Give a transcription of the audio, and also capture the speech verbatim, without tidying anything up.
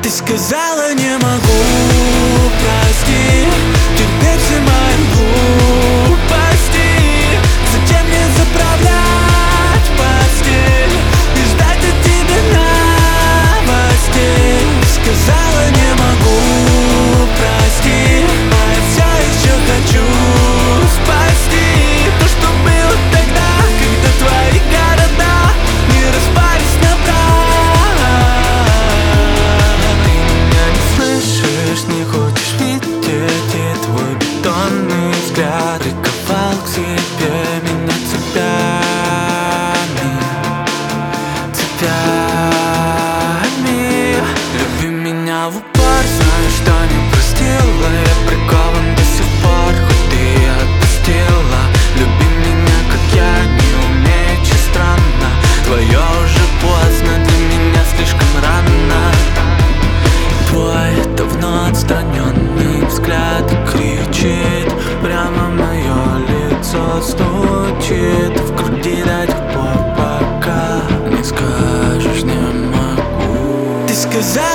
Ты сказала не могу, прости, терпеть все мои глупости. Зачем мне заправлять постель и ждать от тебя новостей? Сказала не могу, прости, а я все еще хочу спасти то, что было тогда, когда твои города не распались на прах. Ты меня не слышишь, не хочешь видеть, и твой бетонный взгляд приковал к себе меня цепями, цепями. Люби меня в упор, знаю, что не простила, я прикован до сих пор, хоть ты и отпустила. Люби меня, как я, не умею, че странно. Твое уже поздно, для меня слишком рано. Твой давно отстраненный взгляд кричит прямо в мое лицо, стучит в груди до тех пор, пока не скажешь не могу. Ты сказала